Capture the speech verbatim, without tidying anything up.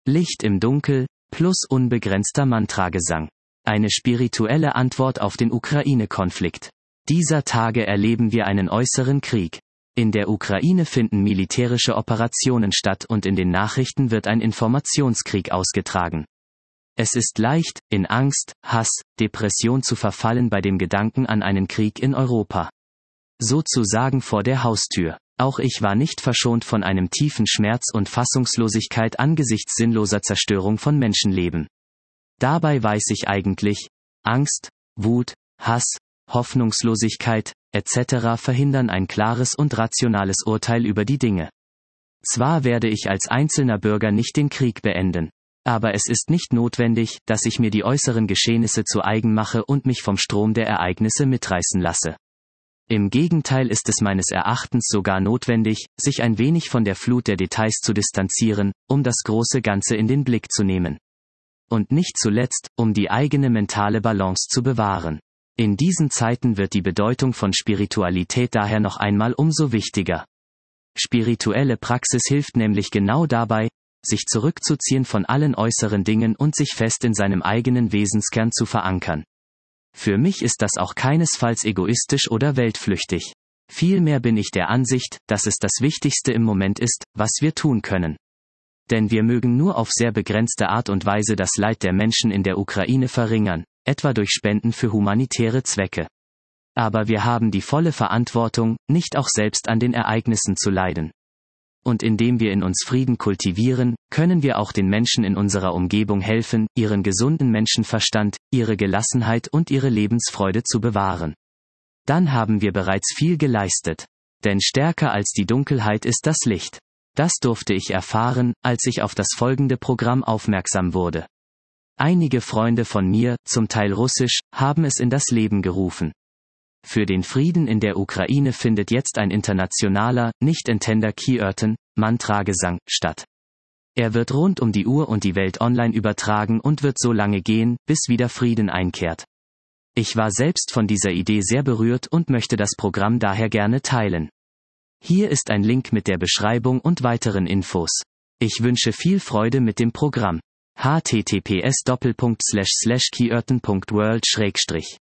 Licht im Dunkel, plus unbegrenzter Mantragesang. Eine spirituelle Antwort auf den Ukraine-Konflikt. Dieser Tage erleben wir einen äußeren Krieg. In der Ukraine finden militärische Operationen statt und in den Nachrichten wird ein Informationskrieg ausgetragen. Es ist leicht, in Angst, Hass, Depression zu verfallen bei dem Gedanken an einen Krieg in Europa. Sozusagen vor der Haustür. Auch ich war nicht verschont von einem tiefen Schmerz und Fassungslosigkeit angesichts sinnloser Zerstörung von Menschenleben. Dabei weiß ich eigentlich, Angst, Wut, Hass, Hoffnungslosigkeit, et cetera verhindern ein klares und rationales Urteil über die Dinge. Zwar werde ich als einzelner Bürger nicht den Krieg beenden, aber es ist nicht notwendig, dass ich mir die äußeren Geschehnisse zu eigen mache und mich vom Strom der Ereignisse mitreißen lasse. Im Gegenteil ist es meines Erachtens sogar notwendig, sich ein wenig von der Flut der Details zu distanzieren, um das große Ganze in den Blick zu nehmen. Und nicht zuletzt, um die eigene mentale Balance zu bewahren. In diesen Zeiten wird die Bedeutung von Spiritualität daher noch einmal umso wichtiger. Spirituelle Praxis hilft nämlich genau dabei, sich zurückzuziehen von allen äußeren Dingen und sich fest in seinem eigenen Wesenskern zu verankern. Für mich ist das auch keinesfalls egoistisch oder weltflüchtig. Vielmehr bin ich der Ansicht, dass es das Wichtigste im Moment ist, was wir tun können. Denn wir mögen nur auf sehr begrenzte Art und Weise das Leid der Menschen in der Ukraine verringern, etwa durch Spenden für humanitäre Zwecke. Aber wir haben die volle Verantwortung, nicht auch selbst an den Ereignissen zu leiden. Und indem wir in uns Frieden kultivieren, können wir auch den Menschen in unserer Umgebung helfen, ihren gesunden Menschenverstand, ihre Gelassenheit und ihre Lebensfreude zu bewahren. Dann haben wir bereits viel geleistet. Denn stärker als die Dunkelheit ist das Licht. Das durfte ich erfahren, als ich auf das folgende Programm aufmerksam wurde. Einige Freunde von mir, zum Teil russisch, haben es in das Leben gerufen. Für den Frieden in der Ukraine findet jetzt ein internationaler, nicht entender Kierten, Mantragesang, statt. Er wird rund um die Uhr und die Welt online übertragen und wird so lange gehen, bis wieder Frieden einkehrt. Ich war selbst von dieser Idee sehr berührt und möchte das Programm daher gerne teilen. Hier ist ein Link mit der Beschreibung und weiteren Infos. Ich wünsche viel Freude mit dem Programm. h t t p s doppelpunkt slash slash kierten punkt world schrägstrich